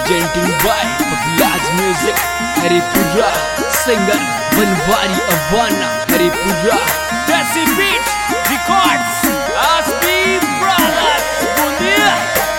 presenting by Paglaz Music, Haripura, singer Banwari Avana, Haripura, Desi Beats, Records, Aspi Brothers, Bundia.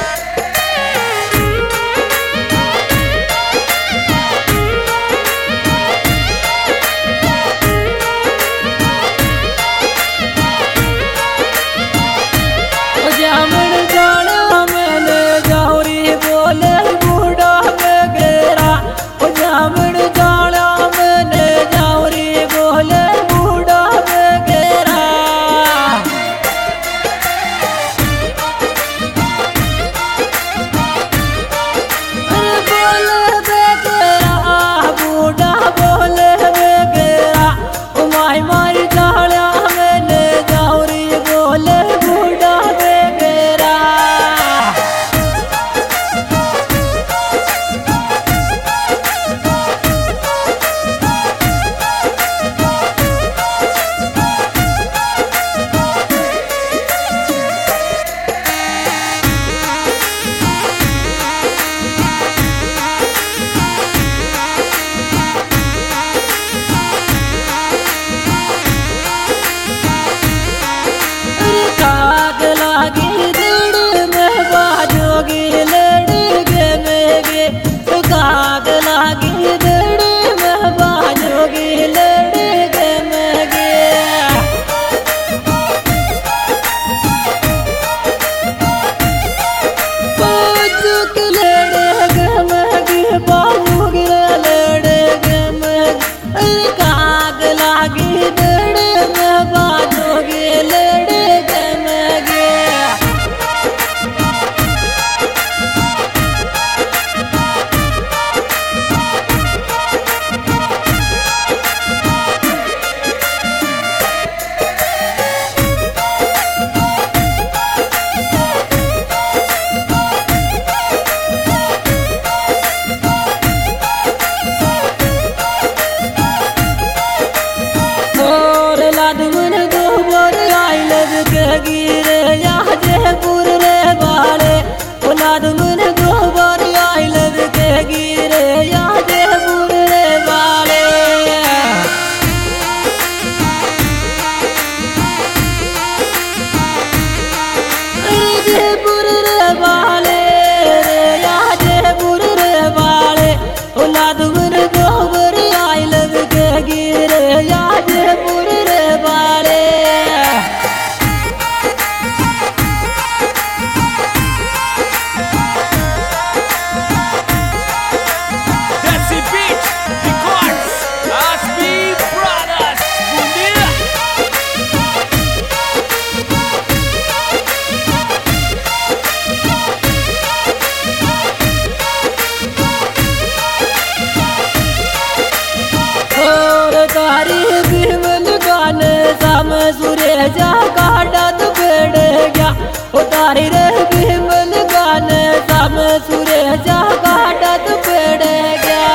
जा काटा तो पेड़ गया उतारी रे बिमल गाने साम सुरे जा काटा तो पेड़ गया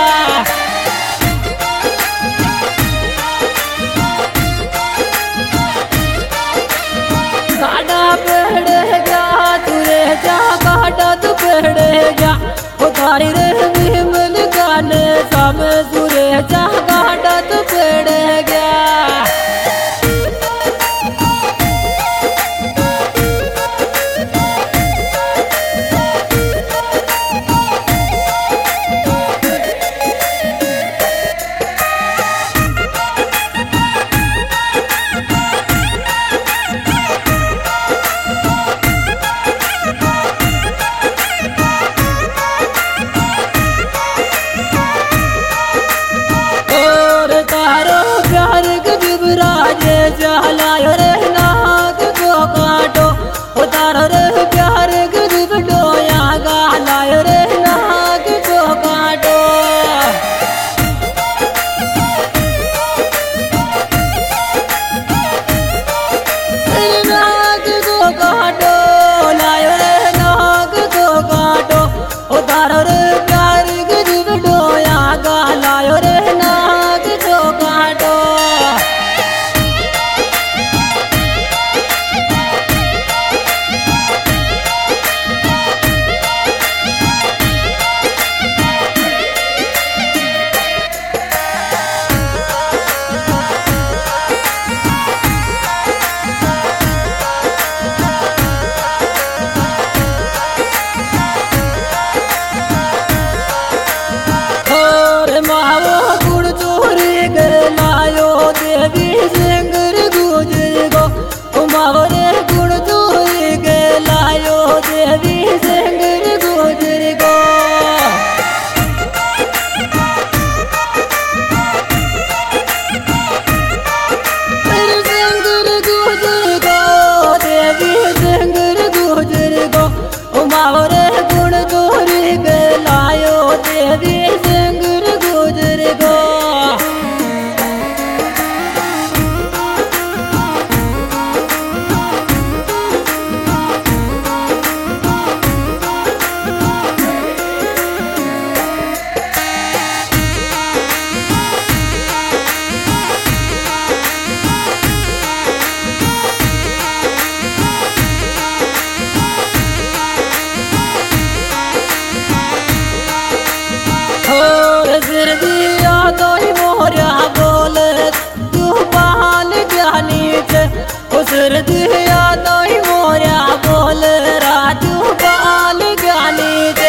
काटा पेड़ गया सुरे जा काटा तो पेड़ गया उतारी रे बिमल गाने साम सुरे जा काटा तो पेड़ गया चलायो रे नाग को काटो उतारो रे प्यार गरीब डोया गालायो रे नाग को काटो नाग को काटो लायो रे नाग को काटो उतारो रे प्यार गरीब डोया गालायो रे नाग को काटो उतर दिया नहीं मोरिया बोल राजू बाल ज्ञानी दे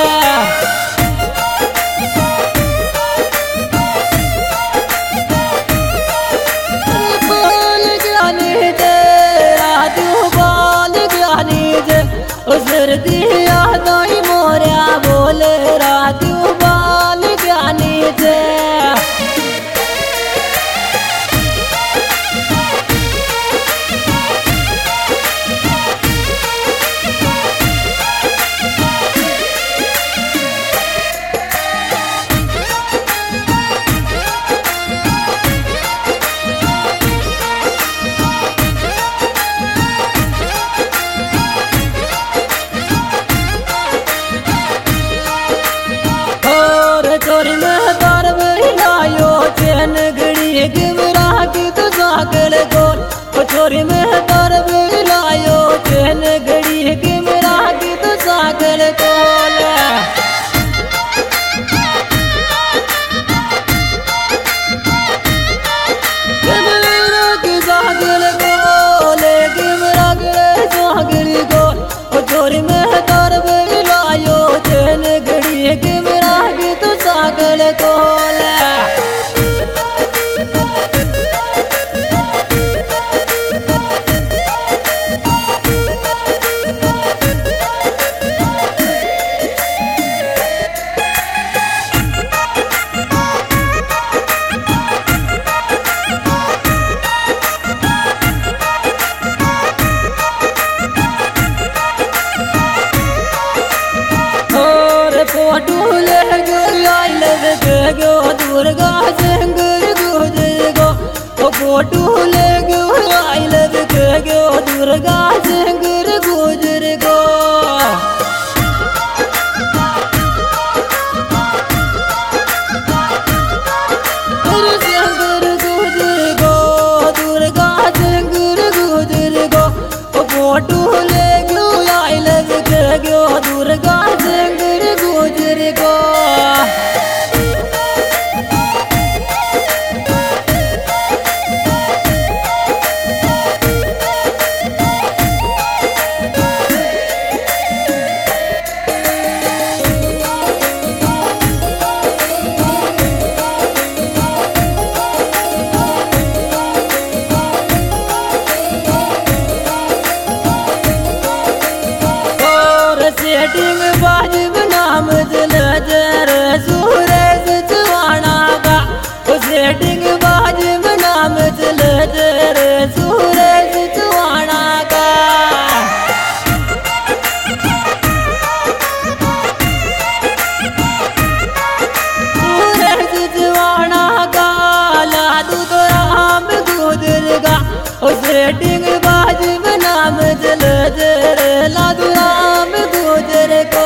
बाल ज्ञानी दे राजू बाल ज्ञानी दे उतर दिया नहीं मोरिया बोल राजू बाल ज्ञानी दे चोरी में बार लायो चैन घड़ी गिमरा की तो सागल गोल चोरी में बार लायो चैन घड़ी गिमरा की तो सागल गोल सागल गोल गिमरा सागल गोल चोरी में बार लायो चैन घड़ी गिमरा की तो सागल गोल गो दुर्गा सिंगर गुजर गो फोटो ले गो आई लव गो दुर्गा सिंगर गुजर गो सिंगर गुजर गो दुर्गा सिंगर गुजर गो फोटो ले गो आई लव गो दुर्गा सिंगर गुजर गो सेटिंग बाजिब नाम दिल जर सूरज चवाना का सेटिंग बाजिब नाम दिल जर सूरज चवाना का सूरज चवाना का लादू तो राम गुजर गा सेटिंग बाजिब नाम दिल जर लादू राम गुजर को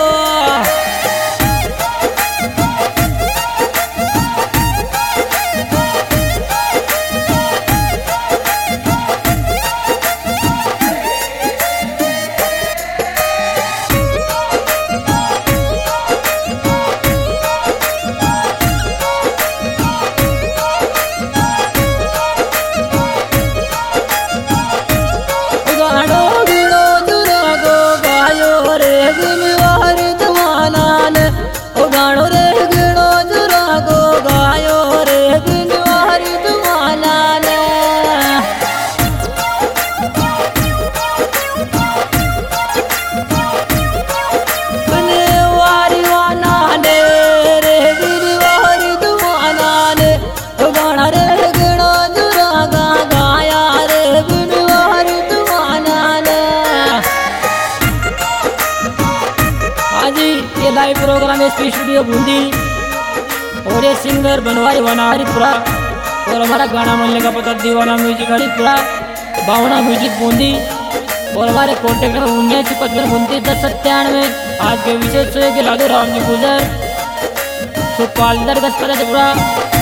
live programme SP studio Bundi और ये सिंगर बनवारी वाना हरिपुरा और हमारा गाना मिलने का पता दीवाना म्यूजिक हरिपुरा भावना म्यूजिक बूंदी और हमारे कॉन्टेक्ट नंबर 7955291097। आज के विशेष लादो राम जी गुजर सुपाल दरगस